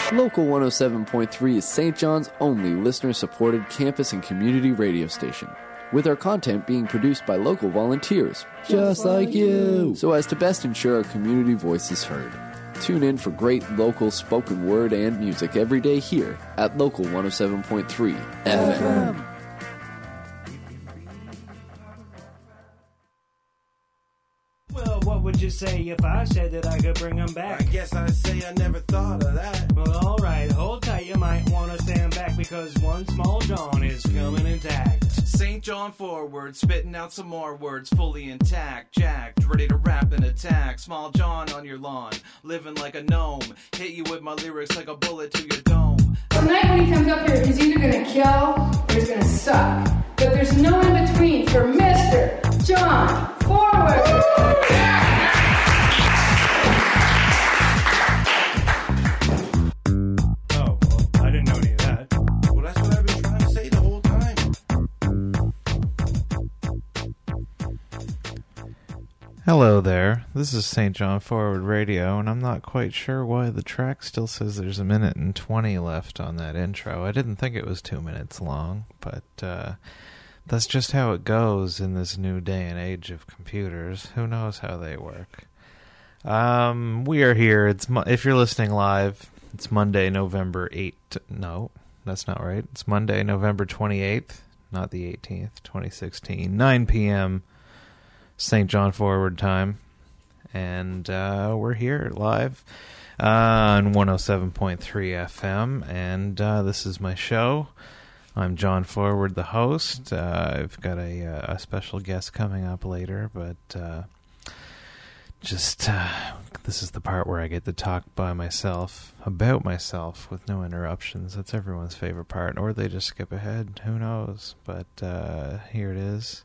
Local 107.3 is St. John's only listener-supported campus and community radio station, with our content being produced by local volunteers, just like you, so as to best ensure our community voice is heard. Tune in for great local spoken word and music every day here at Local 107.3 FM. Well, what would you say if I said that I could bring them back? I guess I'd say I never thought of that. Well, alright, hold tight, you might want to stand back because one small John is coming intact. St. John forward, spitting out some more words, fully intact, jacked, ready to rap and attack. Small John on your lawn, living like a gnome, hit you with my lyrics like a bullet to your dome. Tonight when he comes up here, he's either gonna kill or he's gonna suck. But there's no in between for Mr. John Forward. Oh, well, I didn't know any of that. Well, that's what I've been trying to say the whole time. Hello there, this is St. John Forward Radio, and I'm not quite sure why the track still says there's 1 minute and 20 left on that intro. I didn't think it was 2 minutes long, but that's just how it goes in this new day and age of computers. Who knows how they work? We are here. If you're listening live, it's Monday, November 8th. No, that's not right. It's Monday, November 28th, not the 18th, 2016, 9 p.m. St. John Forward time, and we're here live on 107.3 FM, and this is my show. I'm John Forward, the host. I've got a special guest coming up later, but this is the part where I get to talk about myself with no interruptions. That's everyone's favorite part, or they just skip ahead. Who knows? But here it is.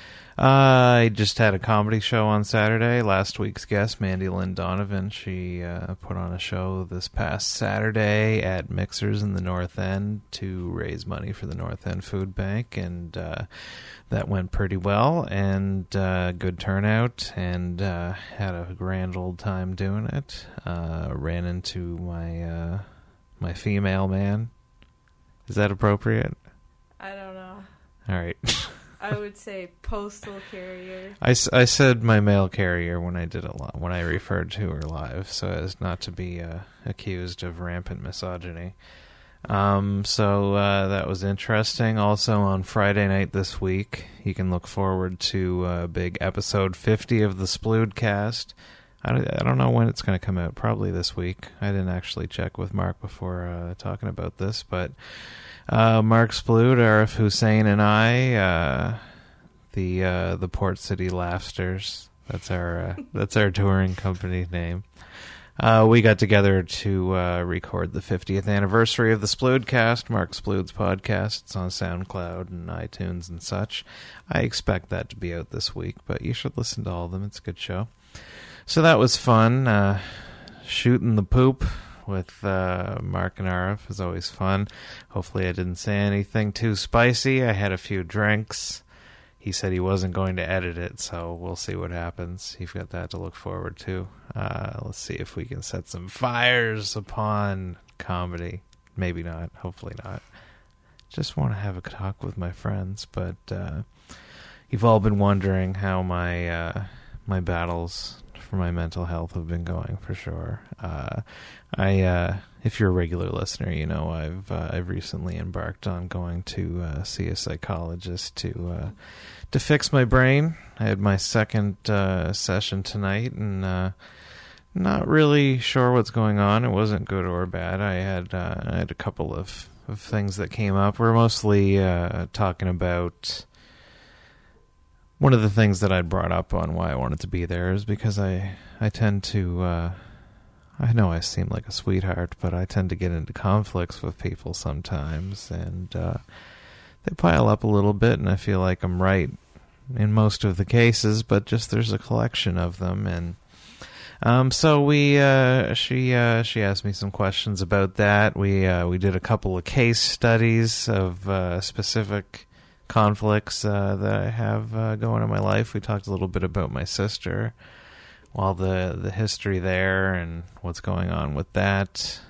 I just had a comedy show on Saturday. Last week's guest, Mandy Lynn Donovan, she put on a show this past Saturday at Mixers in the North End to raise money for the North End Food Bank, and that went pretty well, and good turnout, and had a grand old time doing it. Ran into my female man. Is that appropriate? I don't know. All right. I would say postal carrier. I said my mail carrier when I did it when I referred to her live, so as not to be accused of rampant misogyny. So that was interesting. Also on Friday night this week, you can look forward to big episode 50 of the Sploodcast. I don't know when it's going to come out. Probably this week. I didn't actually check with Mark before talking about this, but Mark Splood, Arif Hussein, and I, the Port City Laughsters. That's our touring company name. We got together to record the 50th anniversary of the Sploodcast, Mark Splood's podcast. It's on SoundCloud and iTunes and such. I expect that to be out this week, but you should listen to all of them. It's a good show. So that was fun. Shooting the poop with Mark and Arif is always fun. Hopefully I didn't say anything too spicy. I had a few drinks. He said he wasn't going to edit it, so we'll see what happens. You've got that to look forward to. Let's see if we can set some fires upon comedy. Maybe not. Hopefully not. Just want to have a talk with my friends, but you've all been wondering how my battles for my mental health have been going, for sure. If you're a regular listener, you know I've recently embarked on going to see a psychologist to fix my brain. I had my second session tonight, and not really sure what's going on. It wasn't good or bad. I had a couple of things that came up. We're mostly talking about. One of the things that I'd brought up on why I wanted to be there is because I tend to, I know I seem like a sweetheart, but I tend to get into conflicts with people sometimes, and they pile up a little bit, and I feel like I'm right in most of the cases, but just there's a collection of them, and so she asked me some questions about that. We did a couple of case studies of specific conflicts that I have going in my life. We talked a little bit about my sister. Well, the history there and what's going on with that,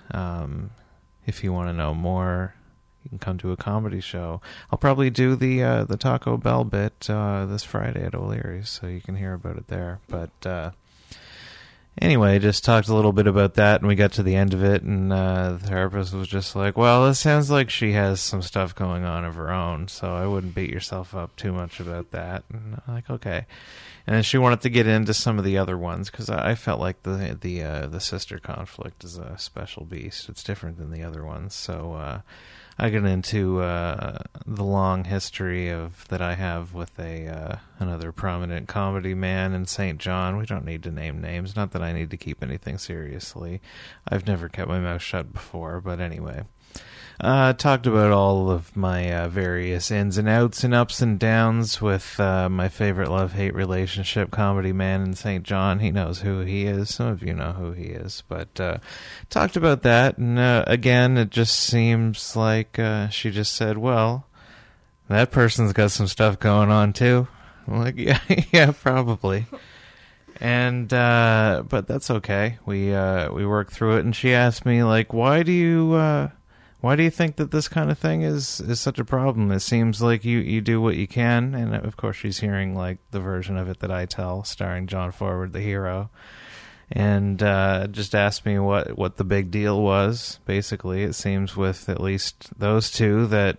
if you want to know more, you can come to a comedy show. I'll probably do the Taco Bell bit this Friday at O'Leary's, so you can hear about it there. But anyway, just talked a little bit about that, and we got to the end of it, and the therapist was just like, well, it sounds like she has some stuff going on of her own, so I wouldn't beat yourself up too much about that. And I'm like, okay. And then she wanted to get into some of the other ones, because I felt like the sister conflict is a special beast. It's different than the other ones, so I get into the long history that I have with another prominent comedy man in St. John. We don't need to name names. Not that I need to keep anything seriously. I've never kept my mouth shut before, but anyway. Talked about all of my various ins and outs and ups and downs with my favorite love-hate relationship comedy man in St. John. He knows who he is. Some of you know who he is. But talked about that, and again, it just seems like she just said, well, that person's got some stuff going on too. I'm like, yeah, probably. And but that's okay. We worked through it, and she asked me, like, why do you think that this kind of thing is such a problem? It seems like you do what you can, and of course she's hearing like the version of it that I tell, starring John Forward, the hero, and just asked me what the big deal was. Basically, it seems with at least those two that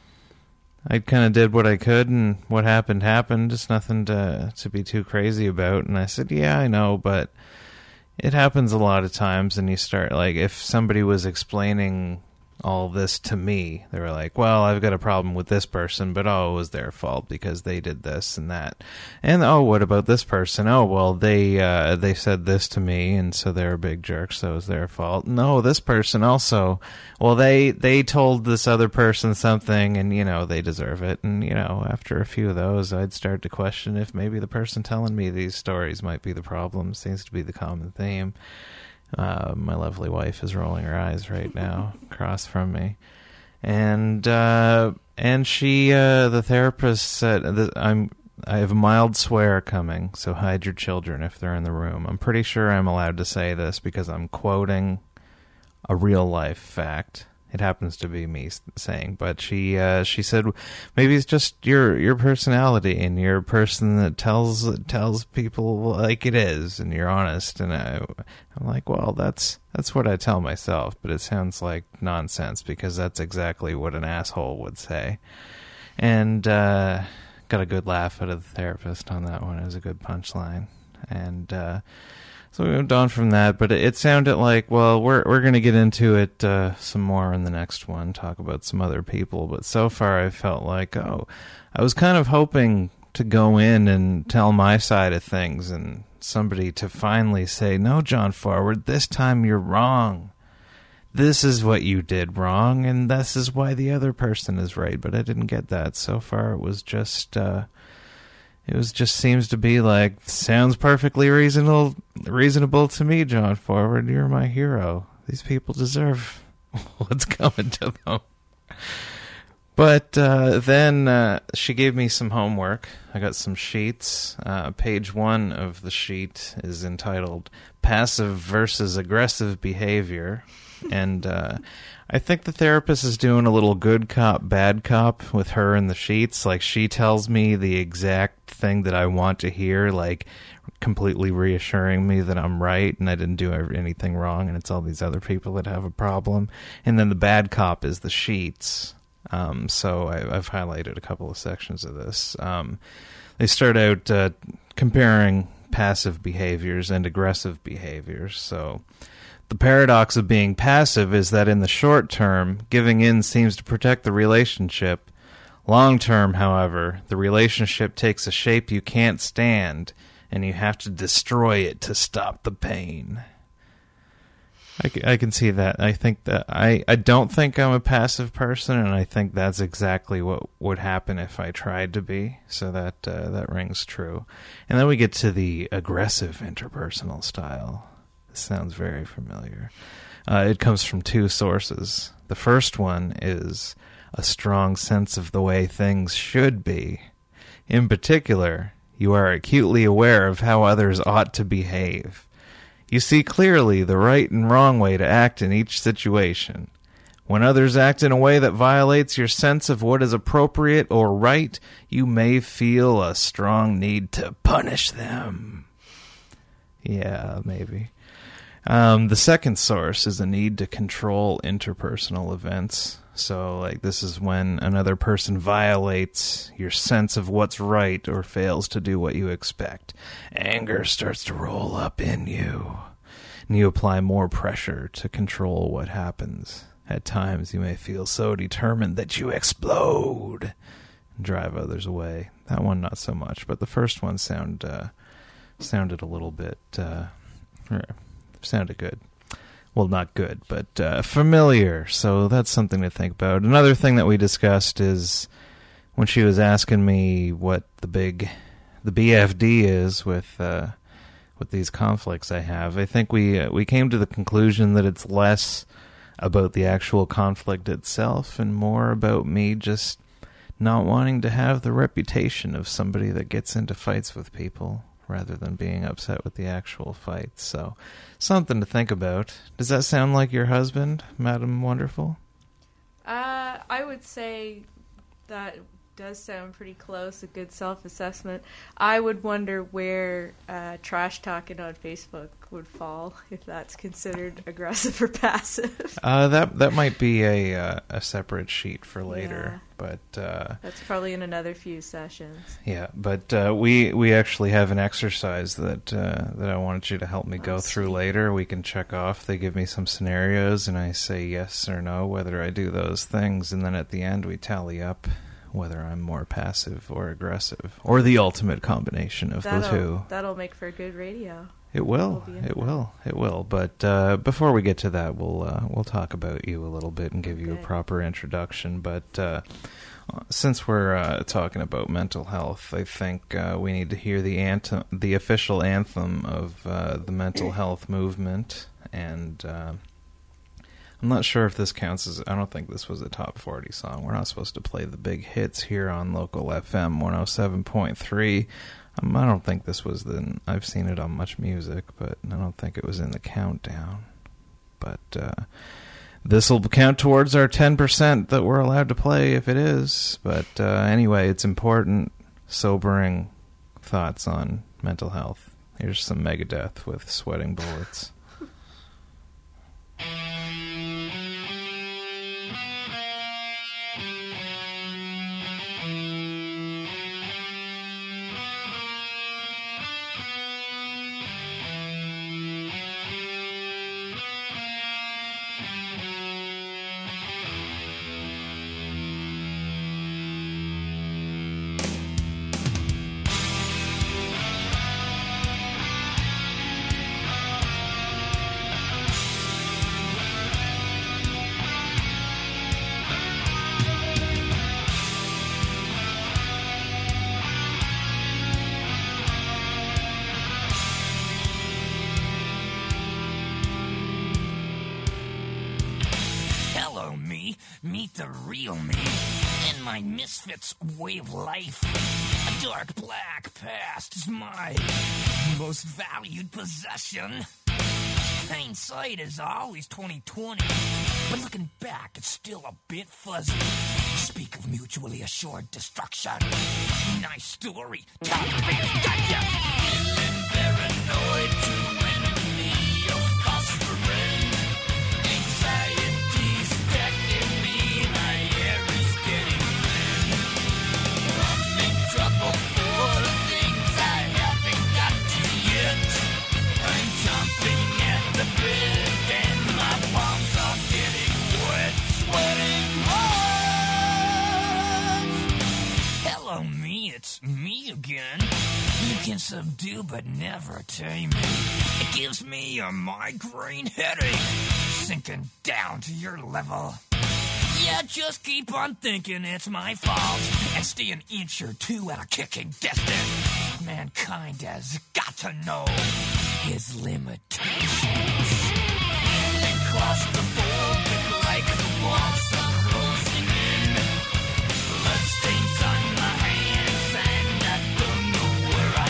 I kind of did what I could, and what happened. Just nothing to be too crazy about. And I said, yeah, I know, but it happens a lot of times, and you start, like, if somebody was explaining all this to me, they were like, well, I've got a problem with this person, but it was their fault because they did this and that. And what about this person? Well, they said this to me, and so they're a big jerk, so it was their fault. No, this person also, well, they told this other person something, and they deserve it. And after a few of those, I'd start to question if maybe the person telling me these stories might be the problem. Seems to be the common theme. My lovely wife is rolling her eyes right now across from me, and she, the therapist said that I have a mild swear coming, so hide your children if they're in the room. I'm pretty sure I'm allowed to say this because I'm quoting a real life fact. It happens to be me saying, but she said maybe it's just your personality, and you're a person that tells people like it is, and you're honest. And I'm like, well, that's what I tell myself, but it sounds like nonsense because that's exactly what an asshole would say. And got a good laugh out of the therapist on that one. It was a good punchline, and so we moved on from that, but it sounded like, well, we're going to get into it some more in the next one, talk about some other people. But so far I felt like, I was kind of hoping to go in and tell my side of things and somebody to finally say, no, John Forward, this time you're wrong. This is what you did wrong, and this is why the other person is right. But I didn't get that. So far it was just... just seems to be like, sounds perfectly reasonable to me, John Forward. You're my hero. These people deserve what's coming to them. But then she gave me some homework. I got some sheets. Page 1 of the sheet is entitled Passive versus Aggressive Behavior. And I think the therapist is doing a little good cop, bad cop with her in the sheets. Like, she tells me the exact thing that I want to hear, like completely reassuring me that I'm right and I didn't do anything wrong, and it's all these other people that have a problem. And then the bad cop is the sheets. So I've highlighted a couple of sections of this. They start out comparing passive behaviors and aggressive behaviors. So the paradox of being passive is that in the short term, giving in seems to protect the relationship. Long term, however, the relationship takes a shape you can't stand, and you have to destroy it to stop the pain. I can see that. I think that I don't think I'm a passive person, and I think that's exactly what would happen if I tried to be. So that rings true. And then we get to the aggressive interpersonal style. This sounds very familiar. It comes from 2 sources. The first one is a strong sense of the way things should be. In particular, You are acutely aware of how others ought to behave. You see clearly the right and wrong way to act in each situation. When others act in a way that violates your sense of what is appropriate or right, you may feel a strong need to punish them. Yeah, maybe. The second source is a need to control interpersonal events. So, like, this is when another person violates your sense of what's right or fails to do what you expect. Anger starts to roll up in you, and you apply more pressure to control what happens. At times, you may feel so determined that you explode and drive others away. That one, not so much, but the first one sounded a little bit, sounded good. Well, not good, but familiar, so that's something to think about. Another thing that we discussed is when she was asking me what the BFD is with these conflicts I have. I think we came to the conclusion that it's less about the actual conflict itself and more about me just not wanting to have the reputation of somebody that gets into fights with people, rather than being upset with the actual fight. So, something to think about. Does that sound like your husband, Madam Wonderful? I would say that does sound pretty close, a good self-assessment. I would wonder where trash talking on Facebook would fall, if that's considered aggressive or passive. That might be a separate sheet for later, but that's probably in another few sessions. Yeah, but we actually have an exercise that I wanted you to help me go through later. We can check off. They give me some scenarios, and I say yes or no whether I do those things, and then at the end we tally up whether I'm more passive or aggressive, or the ultimate combination of the two. That'll make for good radio. It will. It will. But before we get to that, we'll talk about you a little bit and give you a proper introduction. But since we're talking about mental health, I think we need to hear the official anthem of the mental health movement. And I'm not sure if this counts as... I don't think this was a top 40 song. We're not supposed to play the big hits here on local FM 107.3. I don't think this was I've seen it on Much Music, but I don't think it was in the countdown. But this will count towards our 10% that we're allowed to play if it is. But anyway, it's important, sobering thoughts on mental health. Here's some Megadeth with Sweating Bullets. Meet the real me and my misfits way of life. A dark black past is my most valued possession. Hindsight is always 20/20, but looking back, it's still a bit fuzzy. Speak of mutually assured destruction. Nice story. Talk about gotcha. Feeling paranoid to enemy of phosphorin. Anxiety stacking me, my air is getting thin. I'm in trouble for the things I haven't got to yet. I'm jumping at the bit and my palms are getting wet. Sweating bullets. Hello me, it's me again. You can subdue but never tame me. It gives me a migraine headache, sinking down to your level. Yeah, just keep on thinking it's my fault and stay an inch or two at a kicking distance. Mankind has got to know his limitations. Feeling claustrophobic like the walls are closing in. Bloodstains on my hands and I don't know where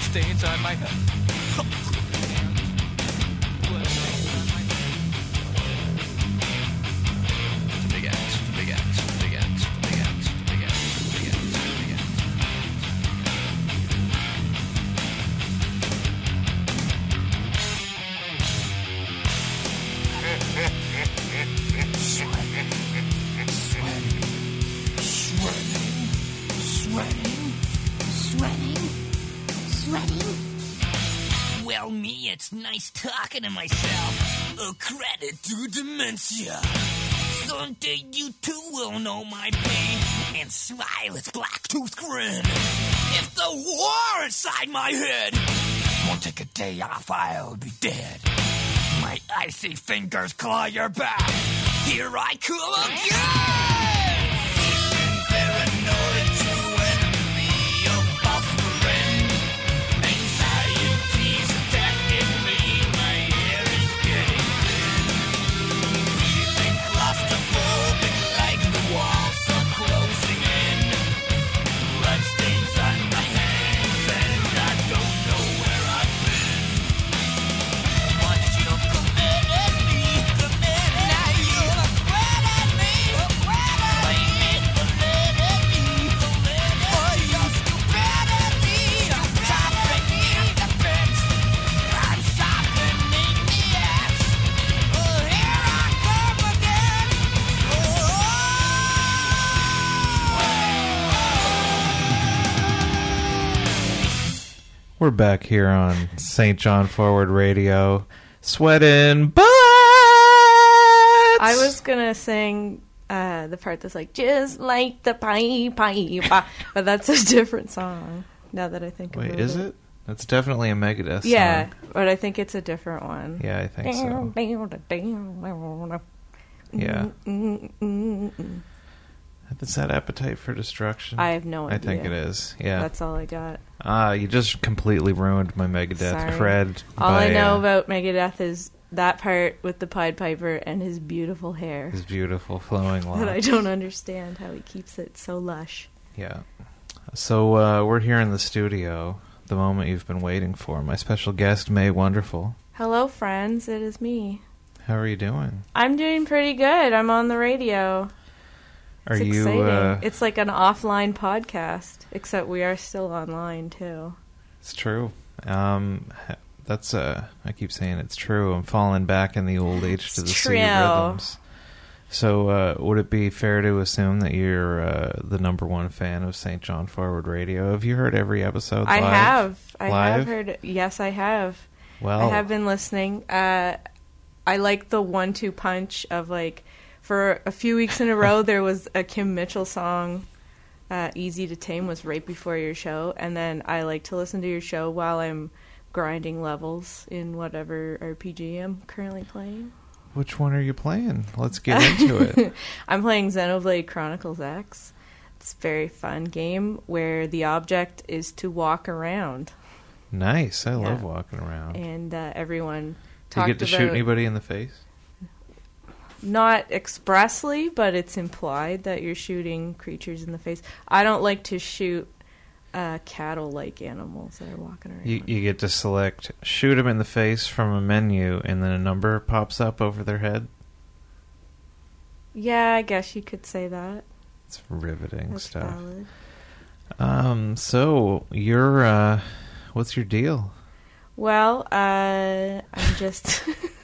Bloodstains on my head. Bloodstains on my head. Big X, big X, big X, big X, big X, big X, big X. Sweating? Well, me, it's nice talking to myself. A credit to dementia. Someday you too will know my pain and smile its black-toothed grin. If the war inside my head won't take a day off, I'll be dead. My icy fingers claw your back. Here I come again! Feeling paranoid, true enemy, a false friend. Anxiety's attacking me, my hair is getting thin. Feeling claustrophobic like the walls are closing in. Bloodstains on my hands and I don't know where I've been. Once you've committed me, now you've acquitted me. Blame me for letting me, for your stupidity. I'm chopping in the bits, I'm sharpening the axe. Oh, here I come again. We're back here on St. John Forward Radio. Sweating butts! I was gonna sing the part that's like, just like the pipe, but that's a different song, now that I think about it. Wait, is it? That's definitely a Megadeth song. Yeah, but I think it's a different one. Yeah, I think so. Yeah. Is that Appetite for Destruction? I have no idea. I think it is, yeah. That's all I got. You just completely ruined my Megadeth Sorry. cred. All I know about Megadeth is that part with the Pied Piper and his beautiful hair. His beautiful flowing locks. That I don't understand how he keeps it so lush. Yeah. So we're here in the studio, the moment you've been waiting for. My special guest, May Wonderful. Hello, friends. It is me. How are you doing? I'm doing pretty good. I'm on the radio. It's exciting. It's like an offline podcast, except we are still online, too. It's true. That's I keep saying it's true. I'm falling back in the old age to the sea of rhythms. So would it be fair to assume that you're the number one fan of St. John Forward Radio? Have you heard every episode live? I have. I Live? have heard it. Yes, I have. Well, I have been listening. I like the 1-2 punch of, like, for a few weeks in a row, there was a Kim Mitchell song, Easy to Tame, was right before your show. And then I like to listen to your show while I'm grinding levels in whatever RPG I'm currently playing. which one are you playing? Let's get into it. I'm playing Xenoblade Chronicles X. It's a very fun game where the object is to walk around. Nice. I love walking around. And everyone Do talked you get to shoot anybody in the face? Not expressly, but it's implied that you're shooting creatures in the face. I don't like to shoot cattle-like animals that are walking around. You get to select shoot them in the face from a menu, and then a number pops up over their head. Yeah, I guess you could say that. It's riveting That's stuff. valid. So you're what's your deal? Well, I'm just.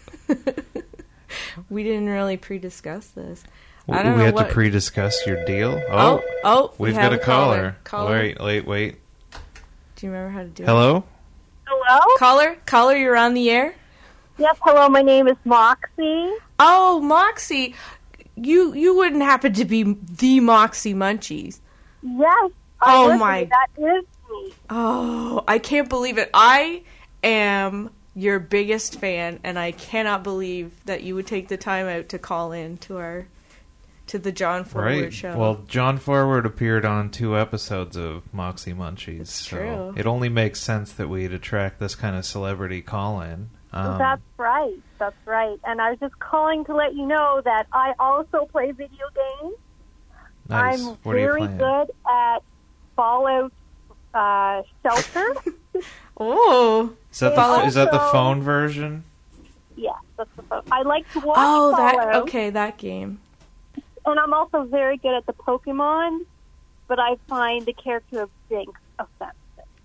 We didn't really pre-discuss this. I don't know we had what... to pre-discuss your deal. We we've have got a caller. Caller. Wait. Do you remember how to do Hello? it? Hello? Caller, you're on the air? Yes, hello, my name is Moxie. Oh, Moxie. You wouldn't happen to be the Moxie Munchies. Yes. That is me. Oh, I can't believe it. I am your biggest fan, and I cannot believe that you would take the time out to call in to the John Forward show. Well, John Forward appeared on 2 episodes of Moxie Munchies. It's so true. It only makes sense that we'd attract this kind of celebrity call-in. That's right. And I was just calling to let you know that I also play video games. Nice. I'm What are you very playing? good at Fallout Shelter. Oh. Is that the phone version? Yeah, that's the phone. I like to watch Fallout. That game. And I'm also very good at the Pokemon, but I find the character of Jinx offensive.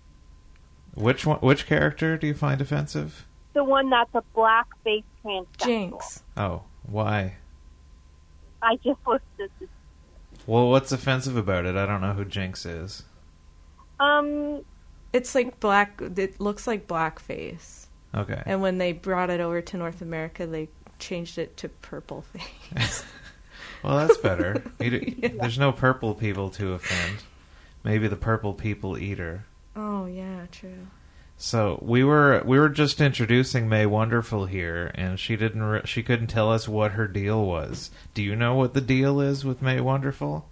Which character do you find offensive? The one that's a black-faced transsexual. Jinx. Oh, why? I just listed this. Well, what's offensive about it? I don't know who Jinx is. It's like black. It looks like blackface. Okay. And when they brought it over to North America, they changed it to purple face. Well, that's better. There's no purple people to offend. Maybe the purple people eater. Oh yeah, true. So we were just introducing May Wonderful here, and she couldn't tell us what her deal was. Do you know what the deal is with May Wonderful?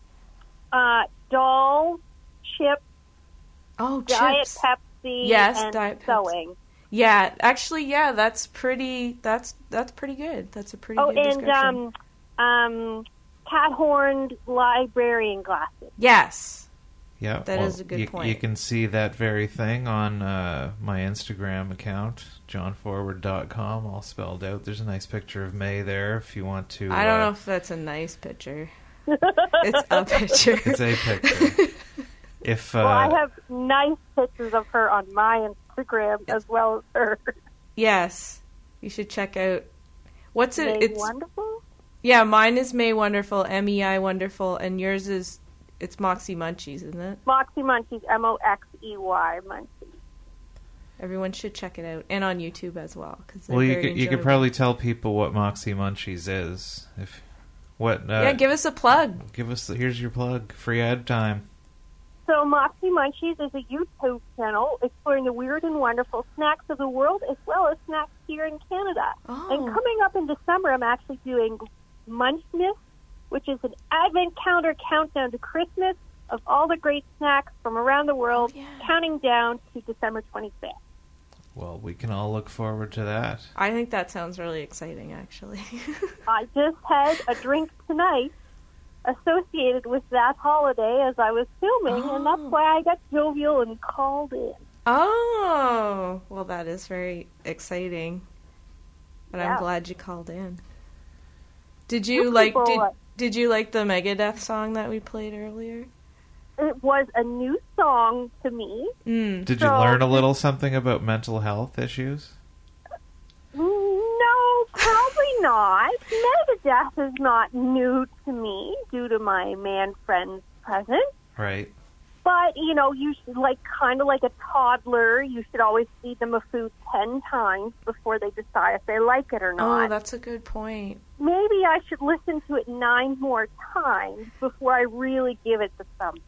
Dolls, chips. Oh, Diet chips. Pepsi. Yes, and Diet Pepsi. sewing. Yeah, actually, yeah, that's pretty. That's pretty good. That's a pretty good description. Cat-horned librarian glasses. Yes. Yeah, that is a good point. You can see that very thing on my Instagram account, johnforward.com, all spelled out. There's a nice picture of May there if you want to... I don't know if that's a nice picture. It's a picture. It's a picture. Well, I have nice pictures of her on my Instagram as well as her. Yes. You should check out... What's it? May Wonderful? Yeah, mine is May Wonderful, MEI Wonderful, and yours is... It's Moxie Munchies, isn't it? Moxie Munchies, Moxey Munchies. Everyone should check it out, and on YouTube as well. Well, you could probably tell people what Moxie Munchies is. Yeah, give us a plug. Here's your plug. Free ad time. So Moxie Munchies is a YouTube channel exploring the weird and wonderful snacks of the world, as well as snacks here in Canada. Oh. And coming up in December, I'm actually doing Munchmas, which is an advent calendar countdown to Christmas of all the great snacks from around the world, counting down to December 25th. Well, we can all look forward to that. I think that sounds really exciting, actually. I just had a drink tonight associated with that holiday as I was filming, and that's why I got jovial and called in. Oh, well, that is very exciting. And I'm glad you called in. Did you Did you like the Megadeth song that we played earlier? It was a new song to me. Did you learn a little something about mental health issues? No, probably not. Megadeth is not new to me due to my man friends present. Right. But, you should, kind of like a toddler, you should always feed them a food 10 times before they decide if they like it or not. Oh, that's a good point. Maybe I should listen to it 9 more times before I really give it the thumbs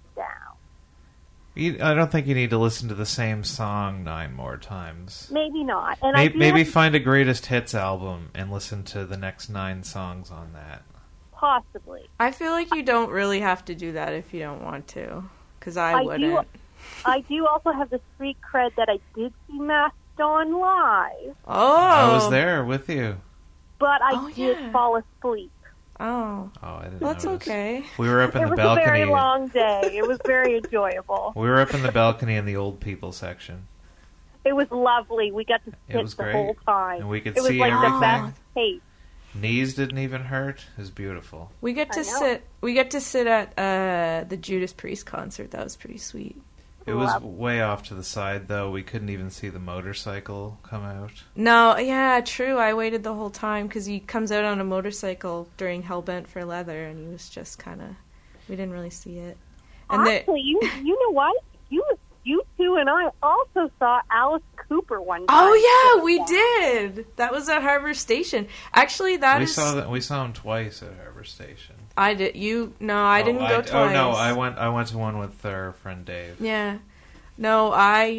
down. I don't think you need to listen to the same song 9 more times. Maybe not. And maybe find a greatest hits album and listen to the next 9 songs on that. Possibly. I feel like you don't really have to do that if you don't want to. Because I wouldn't. I do also have the street cred that I did see Mastodon live. Oh. I was there with you. But I did fall asleep. Oh. I didn't That's notice. Okay. We were up in the balcony. It was a very long day. It was very enjoyable. We were up in the balcony in the old people section. It was lovely. We got to sit the whole time. And we could see everything. It was like the best taste. Knees didn't even hurt. It was beautiful. We get to sit at the Judas Priest concert. That was pretty sweet. It was way off to the side, though. We couldn't even see the motorcycle come out. No, yeah, true. I waited the whole time because he comes out on a motorcycle during Hellbent for Leather, and he was just kind of... We didn't really see it. And actually, you know what? You two and I also saw Alice Cooper one time. Oh yeah, we did. That was at Harbor Station. Actually, we saw him twice at Harbor Station. I did. I didn't go twice. Oh no, I went to one with our friend Dave. Yeah. No,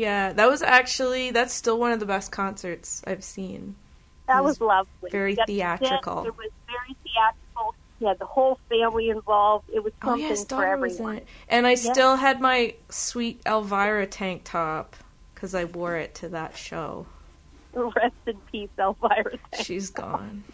that's still one of the best concerts I've seen. That was lovely. Very theatrical. It was very theatrical. He had the whole family involved. It was something for everyone. And I still had my sweet Elvira tank top because I wore it to that show. Rest in peace, Elvira. She's gone.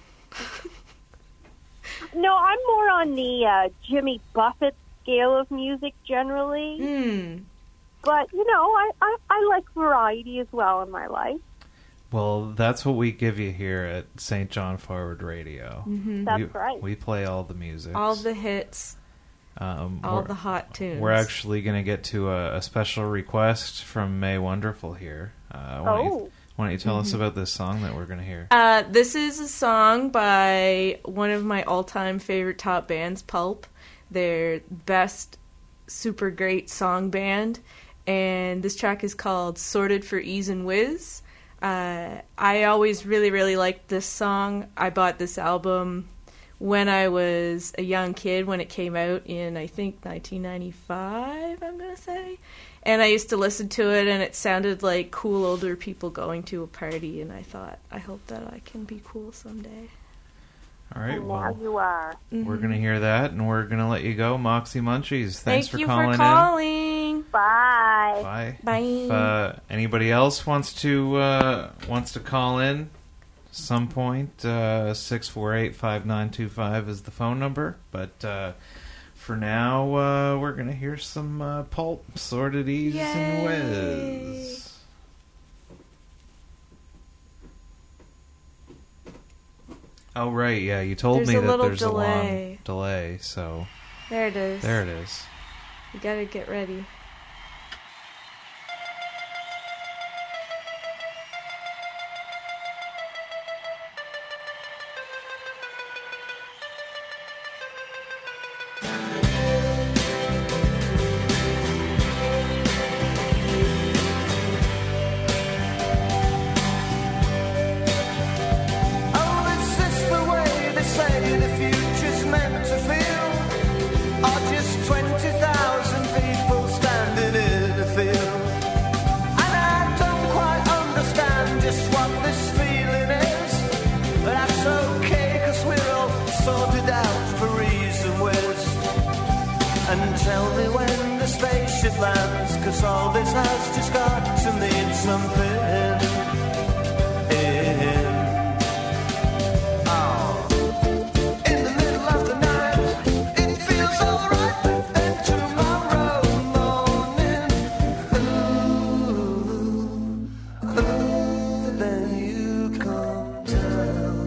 No, I'm more on the Jimmy Buffett scale of music generally. But, you know, I like variety as well in my life. Well, that's what we give you here at St. John Forward Radio. Mm-hmm. That's right. We play all the music. All the hits. All the hot tunes. We're actually going to get to a special request from May Wonderful here. Why don't you tell us about this song that we're going to hear? This is a song by one of my all-time favorite top bands, Pulp. Their best, super great song band. And this track is called Sorted for Ease and Whiz. I always really, really liked this song. I bought this album when I was a young kid, when it came out in, I think, 1995, I'm going to say. And I used to listen to it, and it sounded like cool older people going to a party, and I thought, I hope that I can be cool someday. All right, And now you are. We're going to hear that, and we're going to let you go. Moxie Munchies, thanks for calling in. Thank you for calling. Bye. Bye. Bye. If anybody else wants to call in, some point, 648-5925 is the phone number. But for now, we're going to hear some Pulp, Sorted Ease and Whiz. Oh, right, yeah, you told me that there's a long delay, so... There it is. There it is. You gotta get ready. Tell me when the spaceship lands, 'cause all this has just got to mean something. In the middle of the night, it feels alright, but then tomorrow morning, then you come down.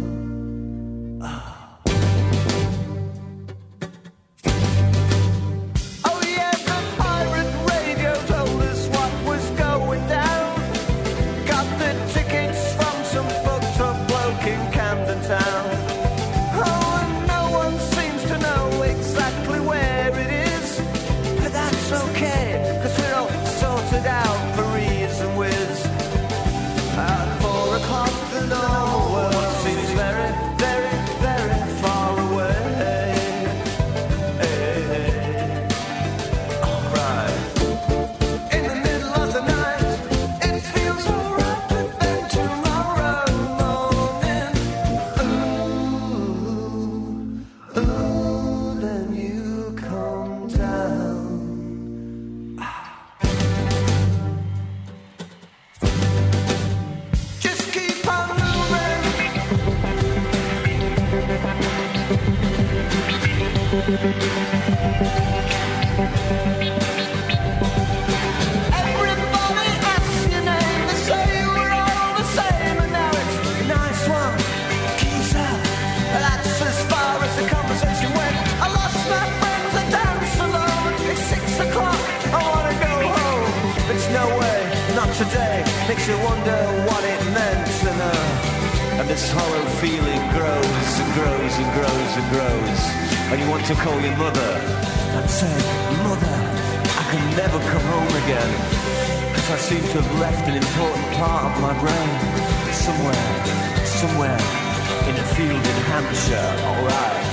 Today makes you wonder what it meant, and this hollow feeling grows and grows and grows and grows, and you want to call your mother and say, Mother, I can never come home again, 'cause I seem to have left an important part of my brain somewhere in a field in Hampshire. Alright.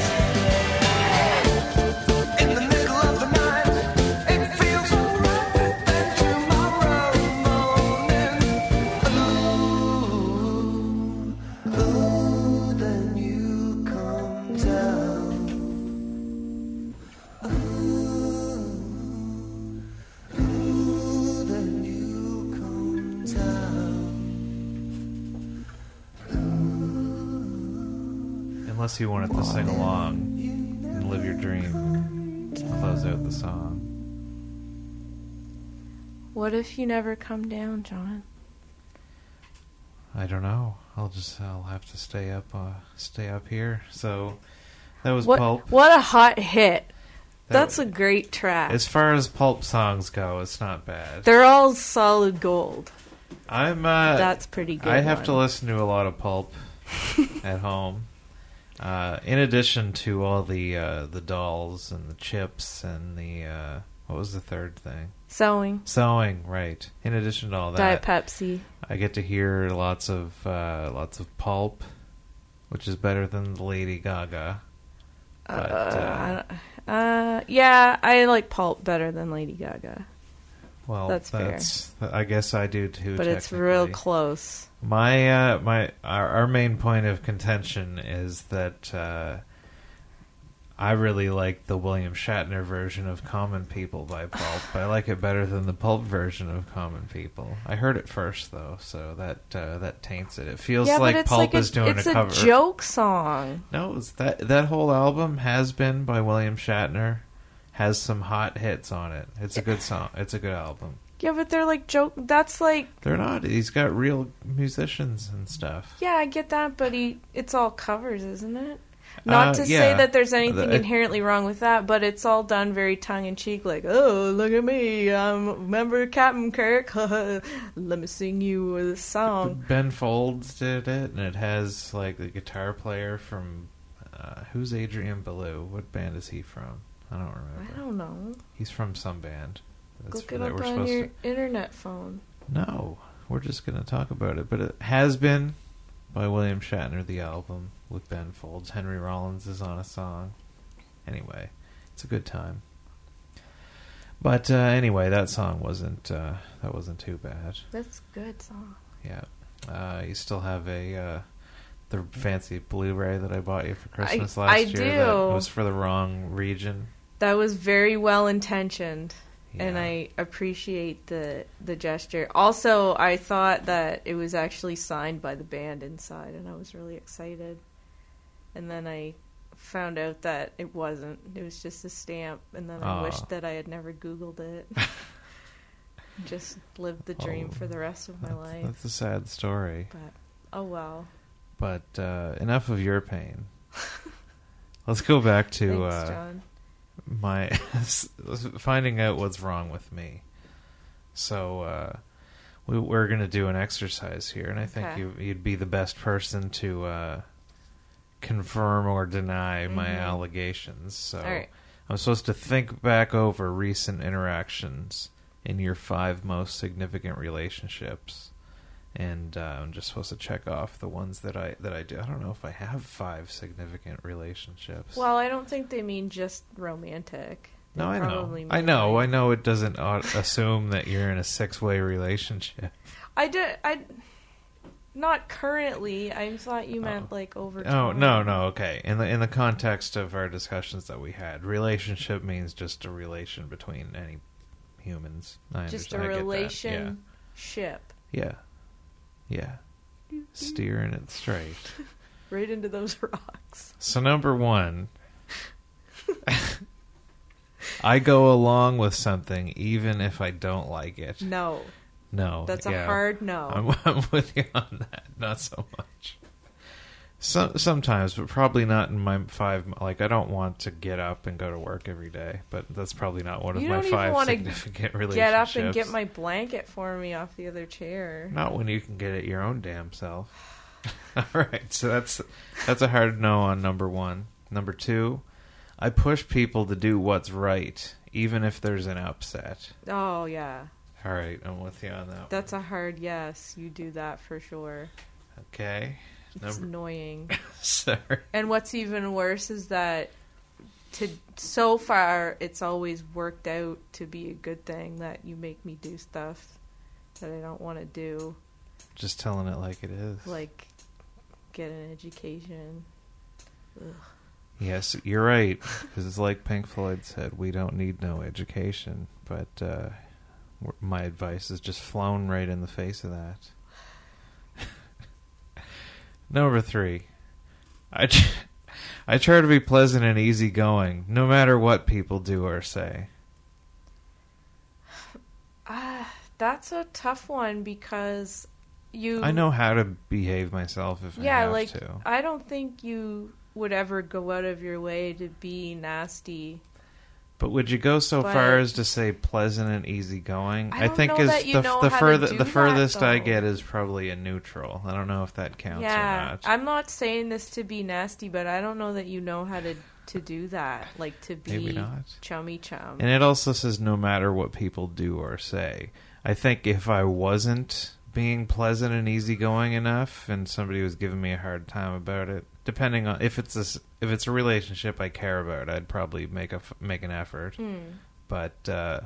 Unless you wanted to sing along and live your dream to close out the song. What if you never come down, John? I don't know. I'll have to stay up here. So that was Pulp. What a hot hit. That's a great track. As far as Pulp songs go, it's not bad. They're all solid gold. That's pretty good. I have to listen to a lot of Pulp at home. In addition to all the dolls and the chips and the what was the third thing? Sewing, right. In addition to all that, Diet Pepsi. I get to hear lots of Pulp, which is better than the Lady Gaga. But, yeah, I like Pulp better than Lady Gaga. Well, that's fair. I guess I do too. But it's real close. Our main point of contention is that I really like the William Shatner version of Common People by Pulp. I like it better than the Pulp version of Common People. I heard it first though, so that taints it. It feels like Pulp is doing a cover. It's a joke song. No, that whole album Has Been by William Shatner has some hot hits on it. It's a good song. It's a good album. Yeah, but they're like joke. That's like they're not. He's got real musicians and stuff. Yeah, I get that, but it's all covers, isn't it? Not to say that there's anything inherently wrong with that, but it's all done very tongue-in-cheek, like, oh, look at me, remember Captain Kirk? Let me sing you a song. Ben Folds did it, and it has, like, the guitar player from, who's Adrian Belew? What band is he from? I don't remember. I don't know. He's from some band. Look it up on your internet phone. No, we're just going to talk about it, but it Has Been by William Shatner, the album with Ben Folds. Henry Rollins is on a song. Anyway, it's a good time. But anyway, that song wasn't too bad. That's a good song. Yeah, you still have the fancy Blu-ray that I bought you for Christmas last year. I do. That was for the wrong region. That was very well intentioned. Yeah. And I appreciate the gesture. Also, I thought that it was actually signed by the band inside, and I was really excited. And then I found out that it wasn't. It was just a stamp, and then I wished that I had never Googled it. Just lived the dream for the rest of my life. That's a sad story. But, oh well. But enough of your pain. Let's go back to... Thanks, John. My finding out what's wrong with me. So we're going to do an exercise here, and I think you'd be the best person to confirm or deny my allegations. So right. I'm supposed to think back over recent interactions in your 5 most significant relationships, and I'm just supposed to check off the ones that I do. I don't know if I have 5 significant relationships. Well, I don't think they mean just romantic. No, I know. I know it doesn't assume that you're in a 6-way relationship. Not currently. I thought you meant like over time. Oh, no, okay. In the context of our discussions that we had, relationship means just a relation between any humans. Just a relationship. Yeah. Steering it straight. Right into those rocks. So number 1, I go along with something even if I don't like it. No. That's a hard no. I'm with you on that. Not so much. Sometimes, but probably not in my 5. Like, I don't want to get up and go to work every day, but that's probably not one of my 5 significant relationships. Get up and get my blanket for me off the other chair. Not when you can get it your own damn self. All right, so that's a hard no on number 1. Number 2, I push people to do what's right, even if there's an upset. Oh, yeah. All right, I'm with you on that. That's a hard yes. You do that for sure. Okay. It's annoying. Sorry. And what's even worse is that so far it's always worked out to be a good thing that you make me do stuff that I don't want to do. Just telling it like it is. Like get an education. Ugh. Yes, you're right. Because it's like Pink Floyd said, we don't need no education. But my advice is just flown right in the face of that. Number 3, I try to be pleasant and easygoing, no matter what people do or say. That's a tough one because I know how to behave myself if I have to. I don't think you would ever go out of your way to be nasty. But would you go so far as to say pleasant and easygoing? I think know that you know how to do the furthest that, I though. get is probably a neutral. I don't know if that counts or not. I'm not saying this to be nasty, but I don't know that you know how to do that, like to be Maybe not. chummy chum. And it also says no matter what people do or say. I think if I wasn't being pleasant and easygoing enough, and somebody was giving me a hard time about it, depending on if it's a relationship I care about, I'd probably make an effort. But I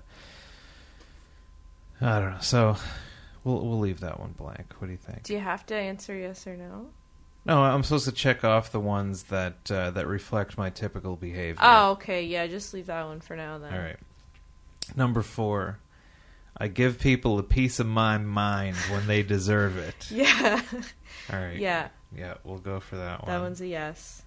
don't know. So we'll leave that one blank. What do you think? Do you have to answer yes or no? No, I'm supposed to check off the ones that reflect my typical behavior. Oh, okay. Yeah, just leave that one for now then. All right. Number 4. I give people a piece of my mind when they deserve it. Yeah. All right. Yeah. Yeah, we'll go for that one. That one's a yes.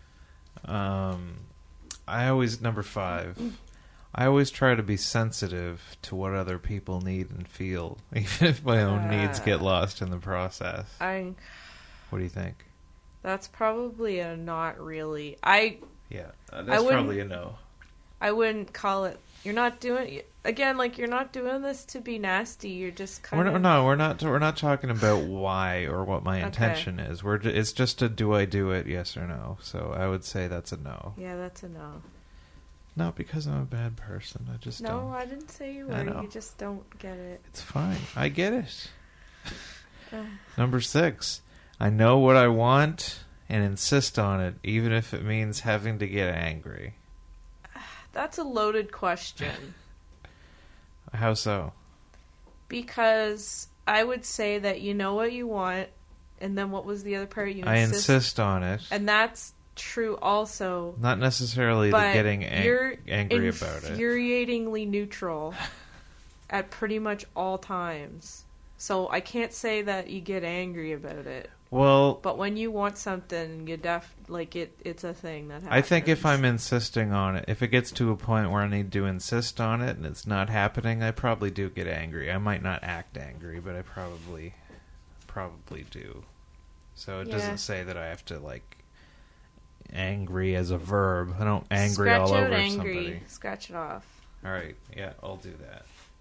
Number 5. I always try to be sensitive to what other people need and feel, even if my own needs get lost in the process. What do you think? That's probably a not really. Yeah, that's probably a no. I wouldn't call it. You're not doing again. Like you're not doing this to be nasty. You're just kind of. No, we're not. We're not talking about why or what my intention is. It's just a do I do it? Yes or no. So I would say that's a no. Yeah, that's a no. Not because I'm a bad person. I just don't. No, I didn't say you were. You just don't get it. It's fine. I get it. Number 6. I know what I want and insist on it, even if it means having to get angry. That's a loaded question. How so? Because I would say that you know what you want, and then what was the other part? I insist on it. And that's true also. Not necessarily the getting angry about it. Infuriatingly neutral at pretty much all times. So I can't say that you get angry about it. Well, but when you want something, you it's a thing that happens. I think if I'm insisting on it, if it gets to a point where I need to insist on it and it's not happening, I probably do get angry. I might not act angry, but I probably do. So it doesn't say that I have to angry as a verb. I don't angry all over somebody. Scratch it off. All right, yeah, I'll do that.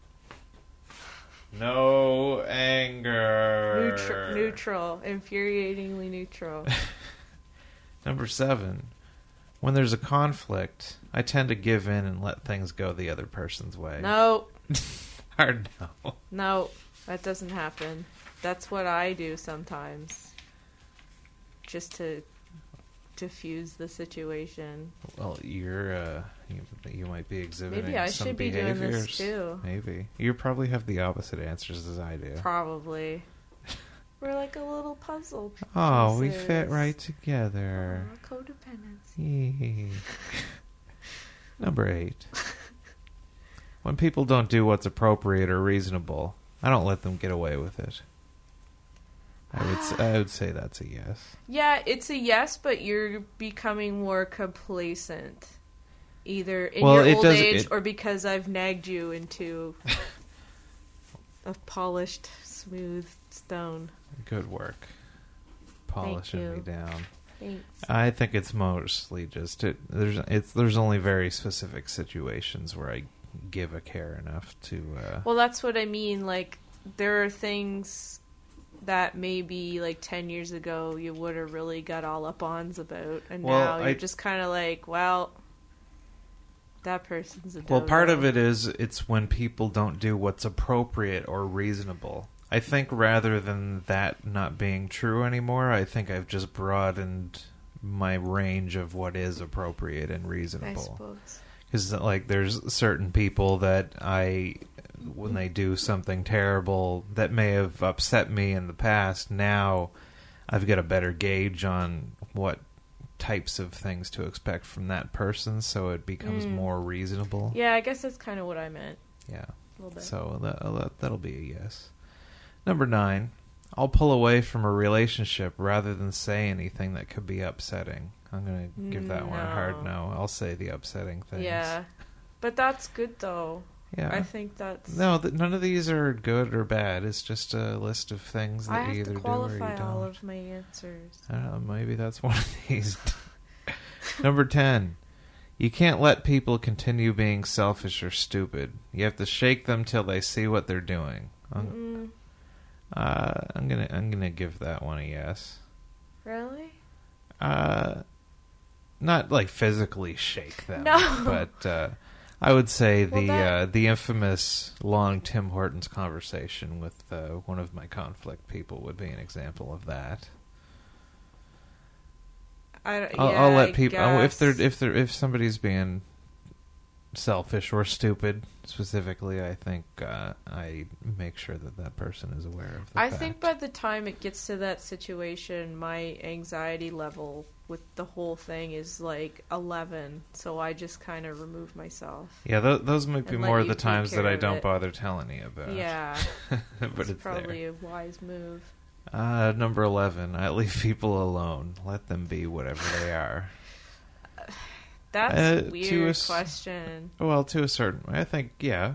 No anger. Neutral. Infuriatingly neutral. Number 7. When there's a conflict, I tend to give in and let things go the other person's way. No. Hard no. No, that doesn't happen. That's what I do sometimes. Just to diffuse the situation. Well, you might be exhibiting maybe I some should be behaviors. doing this too. Maybe. You probably have the opposite answers as I do. Probably. We're like a little puzzle pieces. Oh, we fit right together. Oh, codependency. Number 8. When people don't do what's appropriate or reasonable, I don't let them get away with it. I would say that's a yes. Yeah, it's a yes, but you're becoming more complacent. Either in your old age or because I've nagged you into a polished, smooth stone. Good work. Polishing me down. Thanks. I think it's mostly just there's only very specific situations where I give a care enough to Well, that's what I mean. There are things that maybe 10 years ago you would have really got all up ons about, and now you're just kind of that person's a dodo. Well, part of it is it's when people don't do what's appropriate or reasonable. I think rather than that not being true anymore, I think I've just broadened my range of what is appropriate and reasonable. I suppose. Because there's certain people that when they do something terrible that may have upset me in the past, now I've got a better gauge on what types of things to expect from that person, so it becomes more reasonable. Yeah, I guess that's kind of what I meant. Yeah. A little bit. So that'll be a yes. Number 9, I'll pull away from a relationship rather than say anything that could be upsetting. I'm going to give that one a hard no. I'll say the upsetting things. Yeah. But that's good, though. Yeah. I think that's... No, none of these are good or bad. It's just a list of things that you either do or you don't. I have to qualify all of my answers. I don't know, maybe that's one of these. Number 10. You can't let people continue being selfish or stupid. You have to shake them till they see what they're doing. I'm gonna give that one a yes. Really? Not like physically shake them. No. But I would say the infamous long Tim Hortons conversation with one of my conflict people would be an example of that. I'll let people if somebody's being selfish or stupid specifically. I think I make sure that person is aware of the fact. I think by the time it gets to that situation, my anxiety level with the whole thing is like 11, so I just kind of remove myself. Yeah, those might be more of the times that I don't bother telling you about. Yeah, but it's probably a wise move. Number 11. I leave people alone. Let them be whatever they are. That's a weird question. Well, to a certain... I think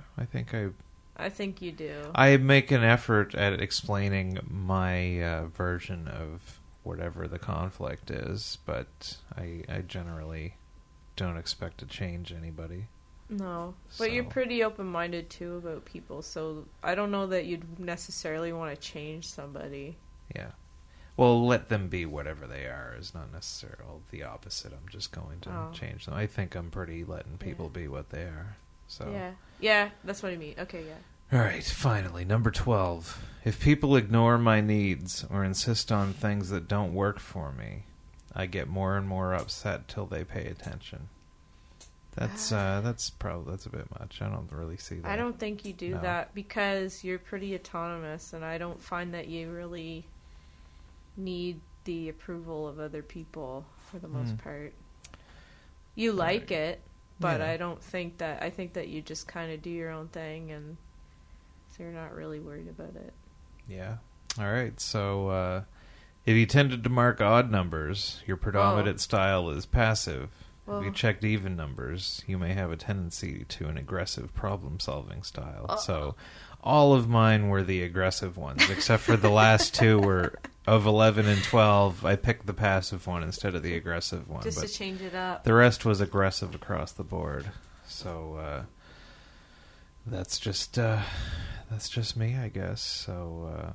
you do. I make an effort at explaining my version of whatever the conflict is, but I generally don't expect to change anybody. No, but you're pretty open-minded, too, about people, so I don't know that you'd necessarily want to change somebody. Yeah. Well, let them be whatever they are is not necessarily the opposite. I'm just going to change them. I think I'm pretty letting people be what they are. So Yeah, that's what I mean. Okay, yeah. All right, finally, number 12. If people ignore my needs or insist on things that don't work for me, I get more and more upset till they pay attention. That's a bit much. I don't really see that. I don't think you do that because you're pretty autonomous, and I don't find that you really need the approval of other people for the most part. You like it, but I don't think that. I think that you just kind of do your own thing, and so you're not really worried about it. Yeah. All right. So, if you tended to mark odd numbers, your predominant style is passive. If you checked even numbers, you may have a tendency to an aggressive problem-solving style. So, all of mine were the aggressive ones, except for the last two were of 11 and 12. I picked the passive one instead of the aggressive one. Just to change it up. The rest was aggressive across the board. So, that's just me, I guess. So,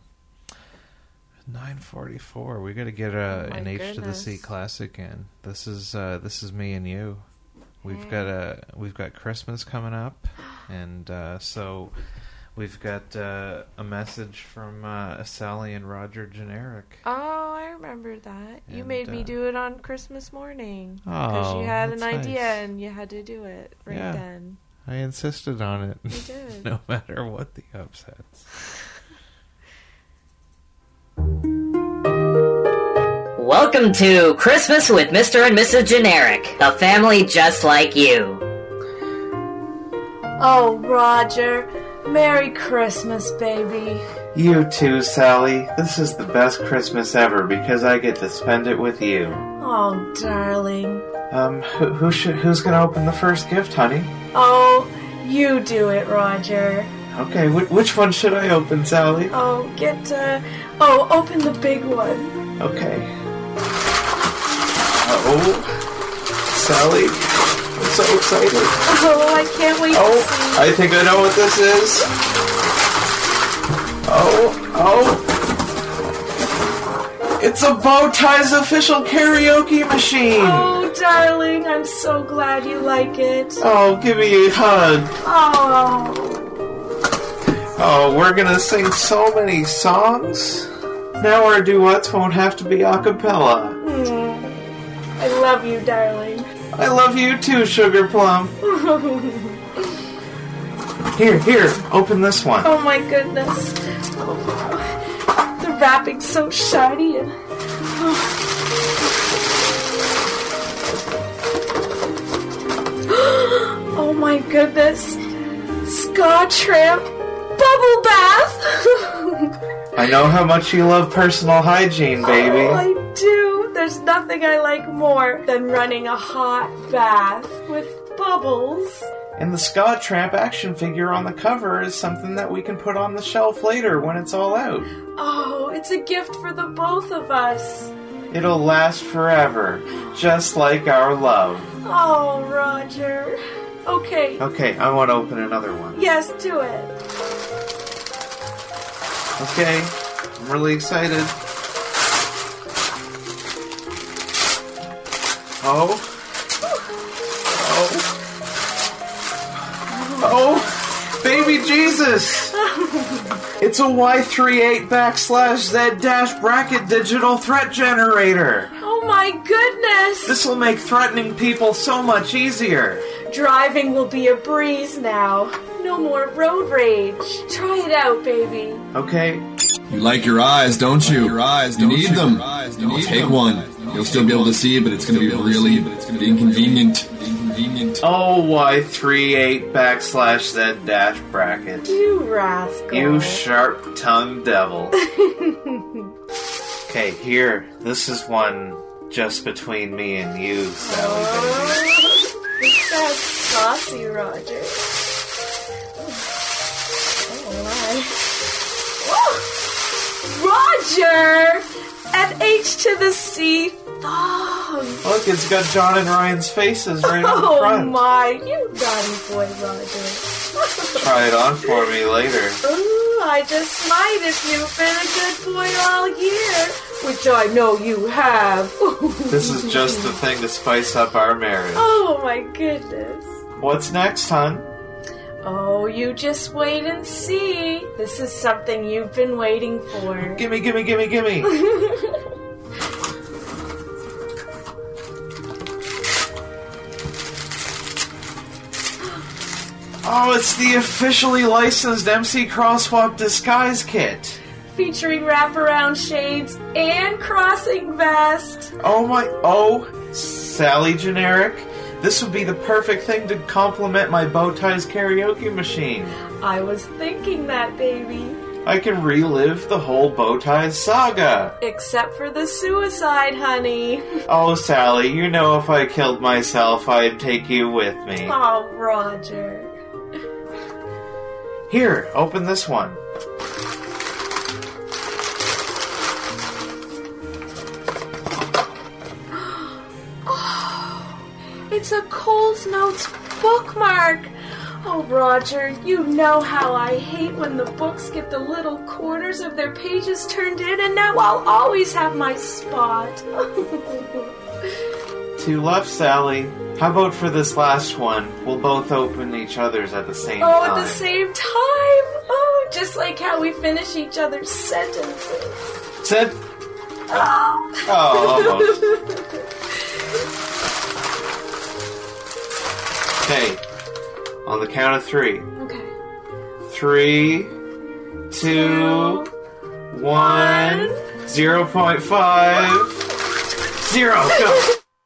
9:44. We got to get an H to the C classic in. This is me and you. We've got Christmas coming up, and so we've got a message from Sally and Roger Generic. Oh, I remember that. You made me do it on Christmas morning because you had an idea and you had to do it then. I insisted on it. You did, no matter what the upsets. Welcome to Christmas with Mr. and Mrs. Generic, a family just like you. Oh, Roger, Merry Christmas, baby. You too, Sally. This is the best Christmas ever because I get to spend it with you. Oh, darling. Who's gonna open the first gift, honey? Oh, you do it, Roger. Okay, which one should I open, Sally? Oh, open the big one. Okay. Oh, Sally, I'm so excited. Oh, I can't wait to see. I think I know what this is. It's a Bowtie's official karaoke machine. Oh, darling, I'm so glad you like it. Oh, give me a hug. Oh, we're gonna sing so many songs. Now our duets won't have to be a cappella. I love you, darling. I love you too, Sugar Plum. Here, open this one. Oh my goodness. The wrapping's so shiny and... Oh my goodness. Scotch-Tramp bubble bath. I know how much you love personal hygiene, baby. Oh, I do. There's nothing I like more than running a hot bath with bubbles. And the Scott Tramp action figure on the cover is something that we can put on the shelf later when it's all out. Oh, it's a gift for the both of us. It'll last forever, just like our love. Oh, Roger. Okay. Okay, I want to open another one. Yes, do it. Okay, I'm really excited. Oh. Oh, baby Jesus! It's a Y38/Z- bracket digital threat generator. Oh my goodness! This will make threatening people so much easier. Driving will be a breeze now. No more road rage. Try it out, baby. Okay. You like your eyes, don't you? You need them. Take one. You'll still be able to see, but it's going to be really inconvenient. Oh, Y38/Z- bracket. You rascal. You sharp-tongued devil. Okay, here. This is one just between me and you, Sally baby. That's saucy, Roger. Oh my. Roger! An H to the C thong. Look, it's got John and Ryan's faces right on the front. Oh my, you naughty boy, Roger. Try it on for me later. Ooh, I just might if you've been a good boy all year. Which I know you have. This is just the thing to spice up our marriage. Oh my goodness. What's next, hon? Oh, you just wait and see. This is something you've been waiting for. Gimme. Oh, it's the officially licensed MC Crosswalk disguise kit. Featuring wraparound shades and crossing vest. Oh, Sally Generic. This would be the perfect thing to complement my Bowties karaoke machine. I was thinking that, baby. I can relive the whole Bowties saga. Except for the suicide, honey. Oh, Sally, you know if I killed myself, I'd take you with me. Oh, Roger. Here, open this one. It's a Coles Notes bookmark. Oh, Roger, you know how I hate when the books get the little corners of their pages turned in, and now I'll always have my spot. Two left, Sally. How about for this last one, we'll both open each other's at the same time. Oh, at the same time? Oh, just like how we finish each other's sentences. almost. Okay, on the count of three. Okay. 3, 2, 1, 0.5, 0, go!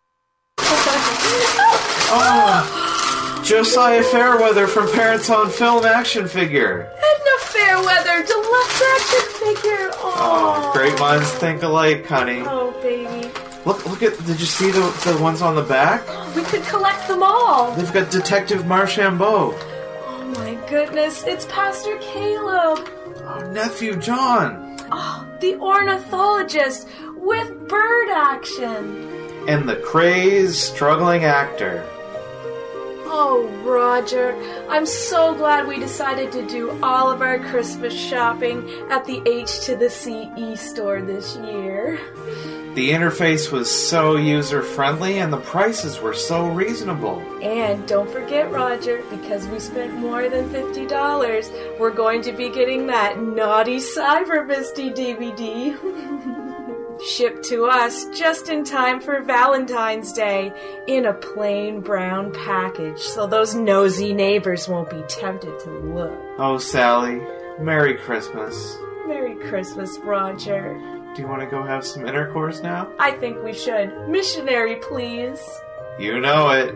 Oh, Josiah Fairweather from Parents on Film action figure. Edna Fairweather deluxe action figure. Oh, great minds think alike, honey. Oh, baby. Look at, did you see the ones on the back? We could collect them all. They've got Detective Marchambeau. Oh my goodness, it's Pastor Caleb. Oh, Nephew John. Oh, the ornithologist with bird action. And the crazed, struggling actor. Oh, Roger, I'm so glad we decided to do all of our Christmas shopping at the H to the CE store this year. The interface was so user-friendly and the prices were so reasonable. And don't forget, Roger, because we spent more than $50, we're going to be getting that Naughty Cyber Misty DVD. Shipped to us just in time for Valentine's Day in a plain brown package so those nosy neighbors won't be tempted to look. Oh, Sally, Merry Christmas. Merry Christmas, Roger. Do you want to go have some intercourse now? I think we should. Missionary, please. You know it.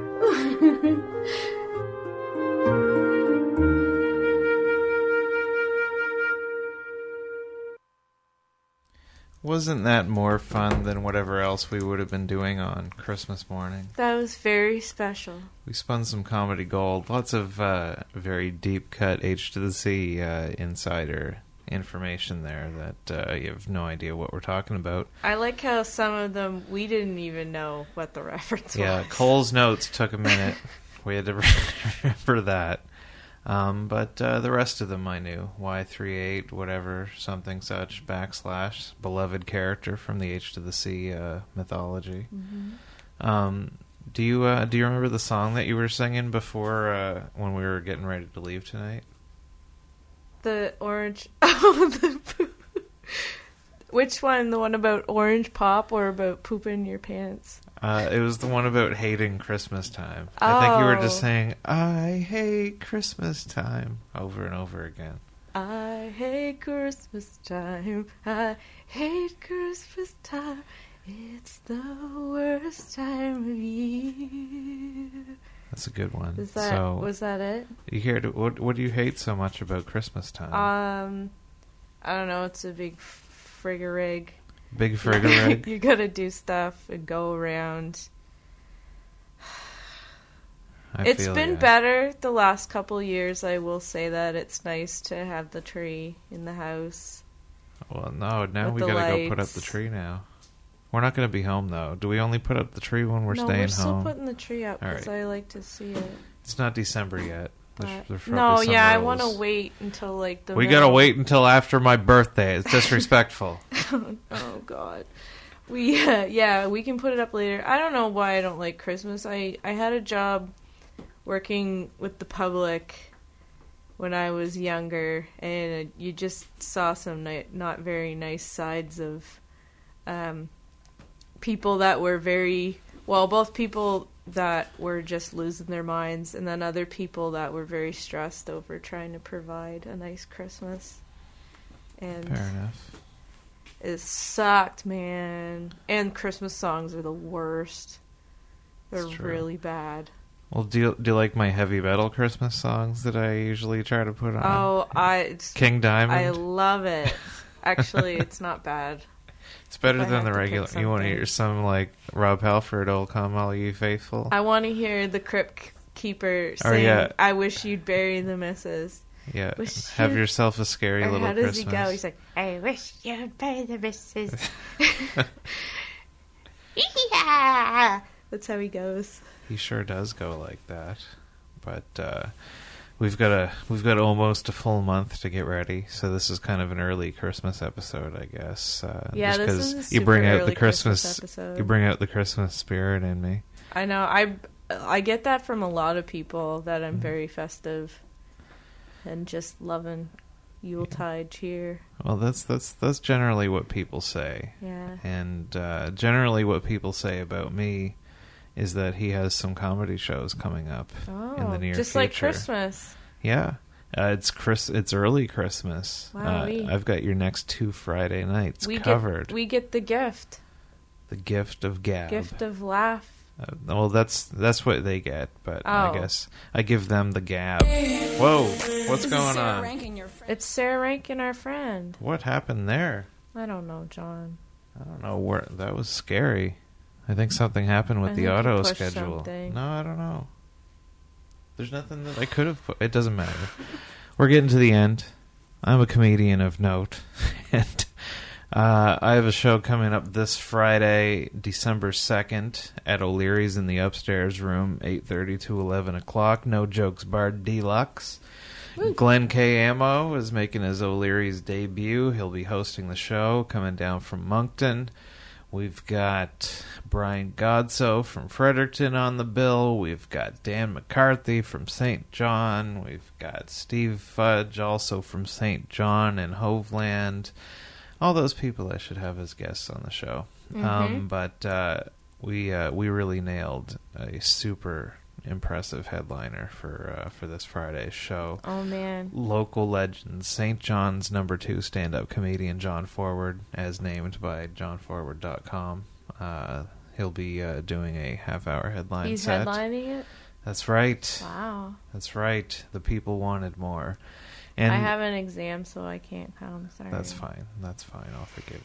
Wasn't that more fun than whatever else we would have been doing on Christmas morning? That was very special. We spun some comedy gold. Lots of very deep-cut H to the C insider information there that you have no idea what we're talking about. I like how some of them, we didn't even know what the reference was. Yeah, Cole's notes took a minute. We had to remember that. But the rest of them I knew. Y38, whatever, something such, / beloved character from the H to the C mythology. Mm-hmm. Do you remember the song that you were singing before when we were getting ready to leave tonight? The orange... Oh, which one? The one about orange pop or about pooping your pants? It was the one about hating Christmas time. I think you were just saying, I hate Christmas time, over and over again. I hate Christmas time. I hate Christmas time. It's the worst time of year. That's a good one. Was that it? You heard what do you hate so much about Christmas time? I don't know. It's a big friggerig. Big friggerig. You gotta do stuff and go around. It's been better the last couple years. I will say that it's nice to have the tree in the house. Well, no, now we gotta go put up the tree now. We're not gonna be home though. Do we only put up the tree when we're staying home? No, we're still putting the tree up because I like to see it. It's not December yet. I want to wait until like the. We gotta wait until after my birthday. It's disrespectful. Oh God, we can put it up later. I don't know why I don't like Christmas. I had a job working with the public when I was younger, and you just saw some not very nice sides of people that were both people that were just losing their minds, and then other people that were very stressed over trying to provide a nice Christmas. And fair enough. It sucked, man. And Christmas songs are the worst. They're really bad. Well, do you like my heavy metal Christmas songs that I usually try to put on? Oh, King Diamond. I love it. Actually, it's not bad. It's better than the regular. You want to hear some like Rob Halford, "Old Come All You Faithful"? I want to hear the Crypt Keeper sing, "I wish you'd bury the missus." Yeah, have yourself a scary little Christmas. How does he go? He's like, "I wish you'd bury the missus." Yeah, that's how he goes. He sure does go like that, but we've got almost a full month to get ready, so this is kind of an early Christmas episode, I guess. Yeah, just this is a super you bring out early the Christmas episode. You bring out the Christmas spirit in me. I know. I get that from a lot of people that I'm very festive and just loving Yuletide cheer. Well, that's generally what people say. Yeah. And generally what people say about me is that he has some comedy shows coming up in the near just future. like Christmas. Yeah. It's early Christmas. Wow, I've got your next 2 Friday nights covered. We get the gift. The gift of gab. Gift of laugh. Well, that's what they get, but I guess I give them the gab. Whoa, what's going on? It's Sarah Rankin, our friend. What happened there? I don't know, John. I don't know where. That was scary. I think something happened with the auto schedule. Something. No, I don't know. There's nothing that I could have put. It doesn't matter. We're getting to the end. I'm a comedian of note, and I have a show coming up this Friday, December 2nd, at O'Leary's in the upstairs room, 8:30 to 11 o'clock. No Jokes Barred Deluxe. Glenn K. Ammo is making his O'Leary's debut. He'll be hosting the show, coming down from Moncton. We've got Brian Godso from Fredericton on the bill. We've got Dan McCarthy from St. John. We've got Steve Fudge, also from St. John and Hoveland. All those people I should have as guests on the show. Mm-hmm. But we really nailed a super impressive headliner for this Friday's show. Oh, man. Local legend, St. John's number 2 stand-up comedian John Forward, as named by johnforward.com. He'll be doing a half-hour headline set. He's headlining it? That's right. Wow. That's right. The people wanted more. And I have an exam, so I can't come. Sorry. That's fine. I'll forgive you.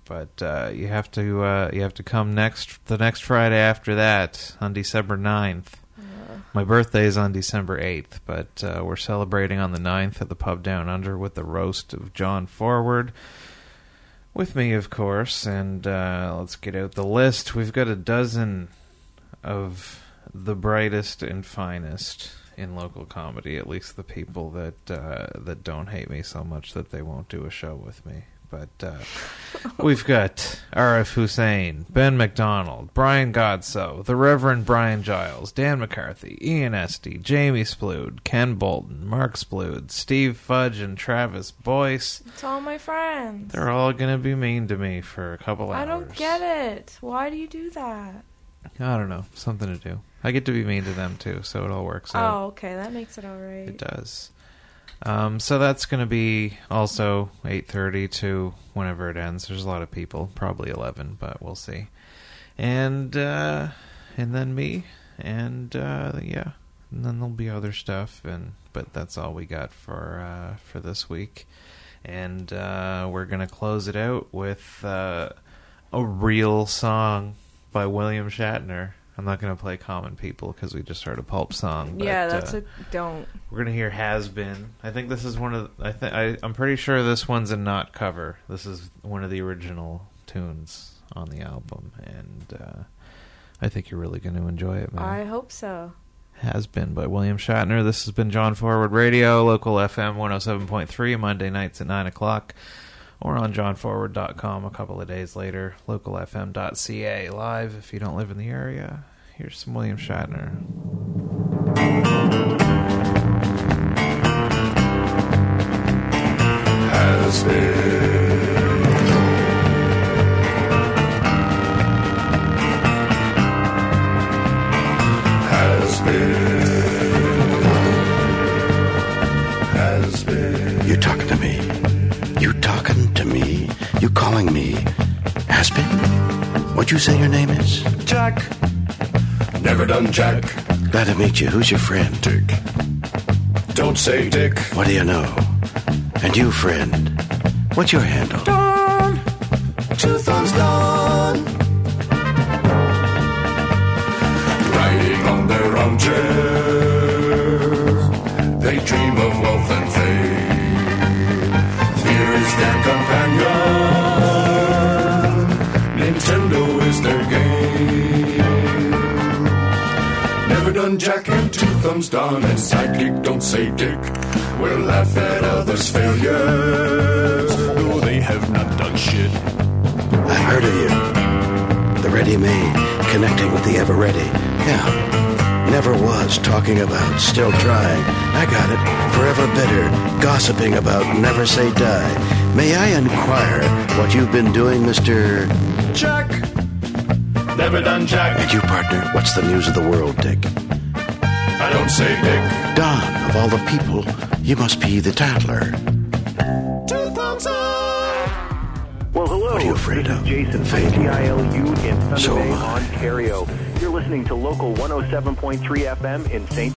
But you have to come the next Friday after that, on December 9th. My birthday is on December 8th, but we're celebrating on the 9th at the Pub Down Under with the roast of John Forward. With me, of course, and let's get out the list. We've got a dozen of the brightest and finest in local comedy, at least the people that don't hate me so much that they won't do a show with me. But we've got Arif Hussain, Ben McDonald, Brian Godsoe, the Reverend Brian Giles, Dan McCarthy, Ian Esty, Jamie Splood, Ken Bolton, Mark Splood, Steve Fudge, and Travis Boyce. It's all my friends. They're all going to be mean to me for a couple hours. I don't get it. Why do you do that? I don't know. Something to do. I get to be mean to them, too, so it all works out. Oh, okay. That makes it all right. It does. So that's going to be also 8:30 to whenever it ends. There's a lot of people, probably 11, but we'll see. And then me, and yeah, and then there'll be other stuff. But that's all we got for this week. And we're going to close it out with a real song by William Shatner. I'm not going to play Common People because we just heard a Pulp song. But, yeah, that's don't. We're going to hear Has Been. I think this is one of I'm pretty sure this one's a not cover. This is one of the original tunes on the album, and I think you're really going to enjoy it, man. I hope so. Has Been by William Shatner. This has been John Forward Radio, local FM 107.3, Monday nights at 9 o'clock. Or on johnforward.com a couple of days later, localfm.ca, live if you don't live in the area. Here's some William Shatner. Has been. Has been. Has been. You talking to me? You talking to me? You calling me? Has been? What'd you say your name is? Jack. Never done Jack. Glad to meet you. Who's your friend? Dick. Don't say Dick. What do you know? And you, friend, what's your handle? Don. 2 thumbs down. Riding on their armchairs, they dream of wealth and fame. Fear is their companion. Nintendo is their game. Never done Jack and 2 thumbs down, and sidekick don't say Dick. We'll laugh at others' failures, though they have not done shit. I've heard of you. The ready-made, connecting with the ever-ready. Yeah. Never was talking about, still trying. I got it. Forever bitter, gossiping about, never say die. May I inquire what you've been doing, Mr. Jack. Never done Jack. And you, partner, what's the news of the world, Dick? I don't say Dick. Don, of all the people, you must be the tattler. 2 thumbs up. Well, hello. What are you afraid this of? is Jason from Fame? TILU in Thunder So Bay, am I. Ontario. You're listening to Local 107.3 FM in St.